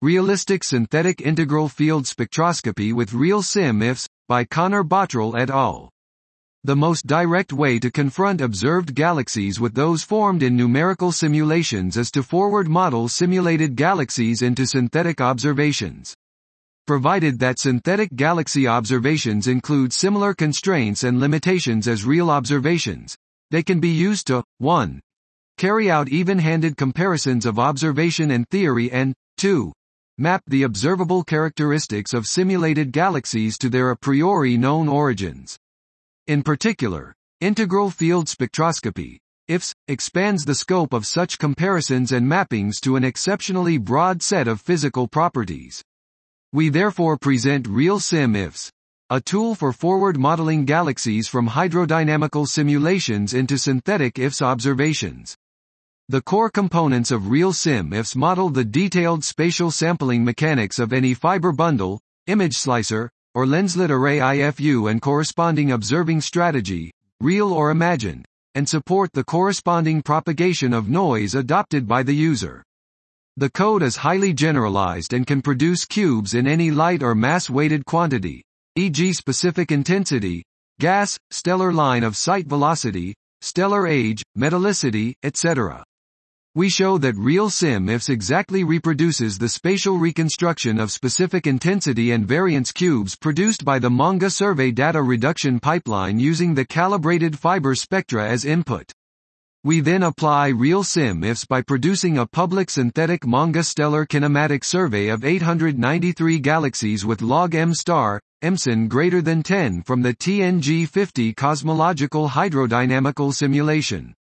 Realistic Synthetic Integral Field Spectroscopy with Real SIM-IFS, by Connor Bottrell et al. The most direct way to confront observed galaxies with those formed in numerical simulations is to forward model simulated galaxies into synthetic observations. Provided that synthetic galaxy observations include similar constraints and limitations as real observations, they can be used to 1. Carry out even-handed comparisons of observation and theory and 2. Map the observable characteristics of simulated galaxies to their a priori known origins. In particular, integral field spectroscopy, IFS, expands the scope of such comparisons and mappings to an exceptionally broad set of physical properties. We therefore present Real SIM-IFS, a tool for forward modeling galaxies from hydrodynamical simulations into synthetic IFS observations. The core components of Real SIM-IFS model the detailed spatial sampling mechanics of any fiber bundle, image slicer, or lenslet array IFU and corresponding observing strategy, real or imagined, and support the corresponding propagation of noise adopted by the user. The code is highly generalized and can produce cubes in any light or mass-weighted quantity, e.g. specific intensity, gas, stellar line of sight velocity, stellar age, metallicity, etc. We show that Real SIM-IFS exactly reproduces the spatial reconstruction of specific intensity and variance cubes produced by the MONGA survey data reduction pipeline using the calibrated fiber spectra as input. We then apply Real SIM-IFS by producing a public synthetic MONGA stellar kinematic survey of 893 galaxies with log m star, EMSON greater than 10 from the TNG50 cosmological hydrodynamical simulation.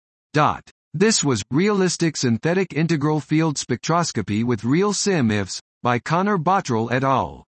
This was Realistic Synthetic Integral Field Spectroscopy with Real SIM-IFS, by Connor Bottrell et al.